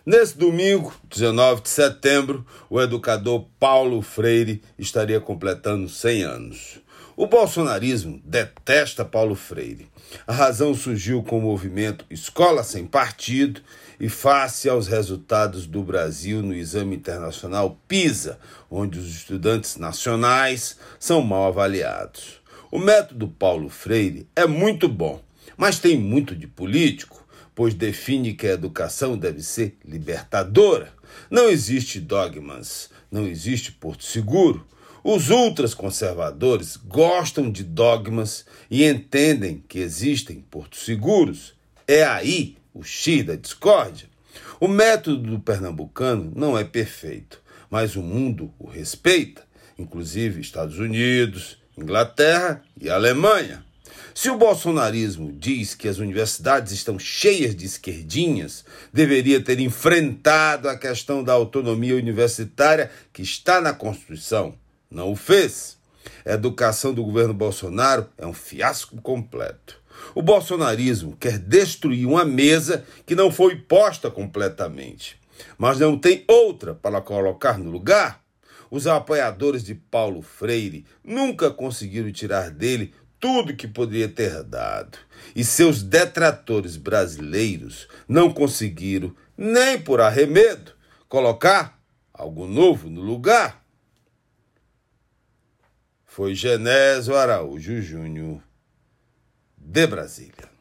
Nesse domingo, 19 de setembro, o educador Paulo Freire estaria completando 100 anos. O bolsonarismo detesta Paulo Freire. A razão surgiu com o movimento Escola Sem Partido e face aos resultados do Brasil no exame internacional PISA, onde os estudantes nacionais são mal avaliados. O método Paulo Freire é muito bom, mas tem muito de político, pois define que a educação deve ser libertadora. Não existe dogmas, não existe porto seguro. Os ultraconservadores gostam de dogmas e entendem que existem portos seguros. É aí o X da discórdia. O método do pernambucano não é perfeito, mas o mundo o respeita, inclusive Estados Unidos, Inglaterra e Alemanha. Se o bolsonarismo diz que as universidades estão cheias de esquerdinhas, deveria ter enfrentado a questão da autonomia universitária que está na Constituição. Não o fez. A educação do governo Bolsonaro é um fiasco completo. O bolsonarismo quer destruir uma mesa que não foi posta completamente, mas não tem outra para colocar no lugar. Os apoiadores de Paulo Freire nunca conseguiram tirar dele tudo que poderia ter dado. E seus detratores brasileiros não conseguiram, nem por arremedo, colocar algo novo no lugar. Foi Genésio Araújo Júnior, de Brasília.